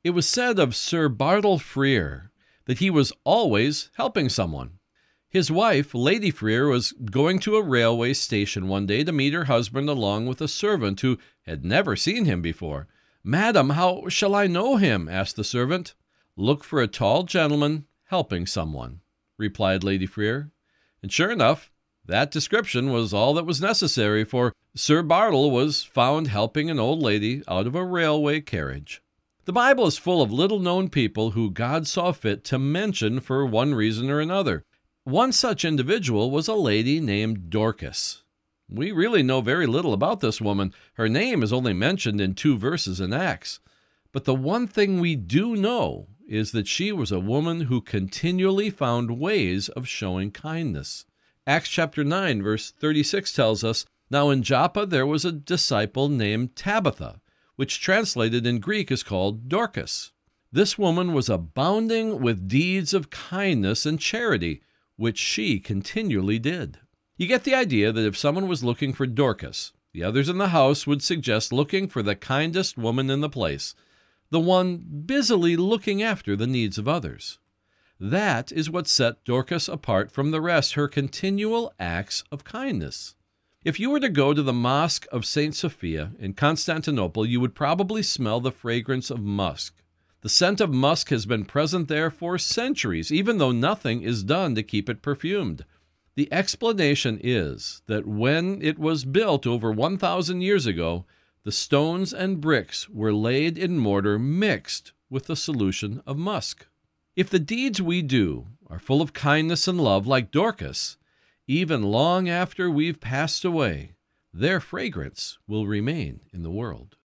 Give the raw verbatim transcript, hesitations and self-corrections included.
It was said of Sir Bartle Frere that he was always helping someone. His wife, Lady Frere, was going to a railway station one day to meet her husband along with a servant who had never seen him before. "Madam, how shall I know him?" asked the servant. "Look for a tall gentleman helping someone," replied Lady Frere. And sure enough, that description was all that was necessary, for Sir Bartle was found helping an old lady out of a railway carriage. The Bible is full of little-known people who God saw fit to mention for one reason or another. One such individual was a lady named Dorcas. We really know very little about this woman. Her name is only mentioned in two verses in Acts. But the one thing we do know is that she was a woman who continually found ways of showing kindness. Acts chapter nine, verse thirty-six tells us, "Now in Joppa there was a disciple named Tabitha, which translated in Greek is called Dorcas. This woman was abounding with deeds of kindness and charity, which she continually did." You get the idea that if someone was looking for Dorcas, the others in the house would suggest looking for the kindest woman in the place, the one busily looking after the needs of others. That is what set Dorcas apart from the rest, her continual acts of kindness. If you were to go to the Mosque of Saint Sophia in Constantinople, you would probably smell the fragrance of musk. The scent of musk has been present there for centuries, even though nothing is done to keep it perfumed. The explanation is that when it was built over one thousand years ago, the stones and bricks were laid in mortar mixed with the solution of musk. If the deeds we do are full of kindness and love like Dorcas, even long after we've passed away, their fragrance will remain in the world.